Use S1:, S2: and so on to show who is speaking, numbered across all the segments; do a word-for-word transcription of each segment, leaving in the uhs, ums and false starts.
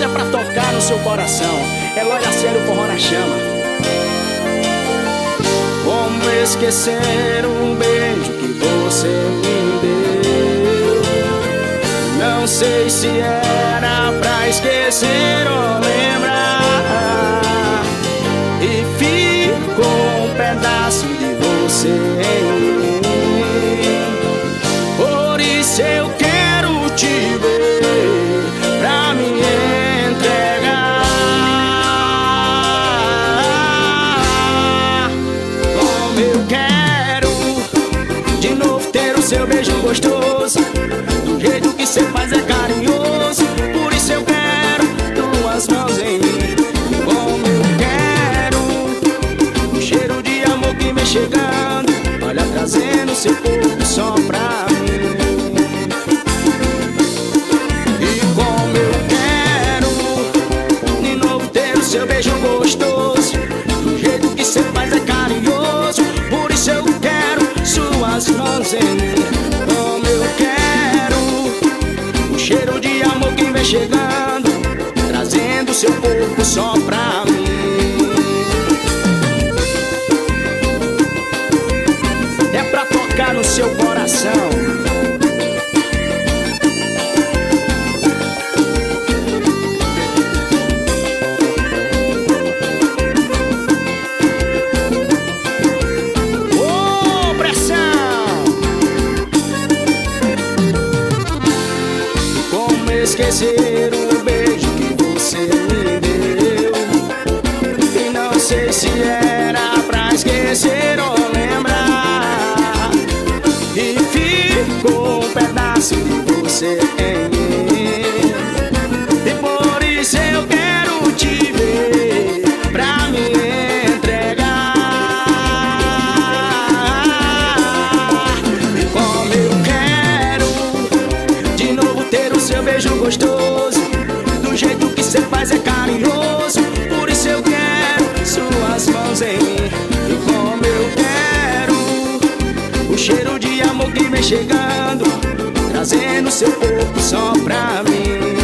S1: Essa é pra tocar no seu coração. Eloy Lacerda, o Forró na Chama. Como esquecer um beijo que você me deu? Não sei se era pra esquecer ou lembrar, e ficou um pedaço de você em mim. Por isso eu quero te ver, pra me entregar. Como eu quero de novo ter o seu beijo gostoso, do jeito que cê faz é carinhoso. Por isso eu quero tuas mãos em mim. Como eu quero o cheiro de amor que vem chegando, olha, trazendo seu corpo só pra mim. E como eu quero de novo ter o seu beijo gostoso, do jeito que cê faz é carinhoso. Por isso eu quero suas mãos em mim. Como eu quero o cheiro de amor que vem chegando, trazendo seu corpo só pra mim. É pra tocar no seu coração. Ô, pressão! Como esquecer o beijo que você me deu? E não sei se era pra esquecer ou lembrar, e ficou um pedaço de você em mim. E por isso eu quero te ver, pra me entregar. E como eu quero de novo ter o seu beijo gostoso, do jeito que cê faz é carinhoso. Por isso eu quero suas mãos em mim. E como eu quero o cheiro de amor que vem chegando, trazendo seu corpo só pra mim.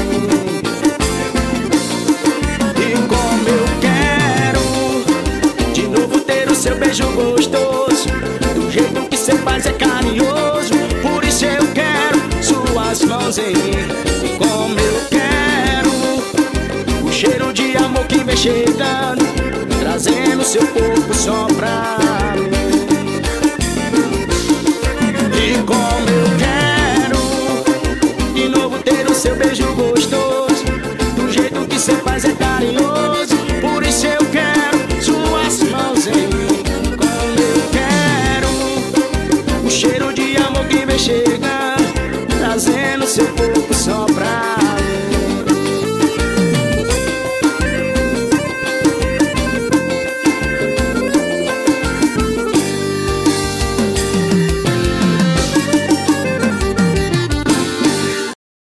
S1: E como eu quero de novo ter o seu beijo gostoso, do jeito que cê faz é carinhoso. Por isso eu quero suas mãos em mim. E como eu quero o cheiro de amor que vem chegando, trazendo seu corpo só pra mim. E como eu quero de novo ter o seu beijo gostoso, do jeito que cê faz é carinhoso. Por isso eu quero suas mãos em mim. Como eu quero o cheiro de amor que vem chegando, trazendo seu corpo só pra mim.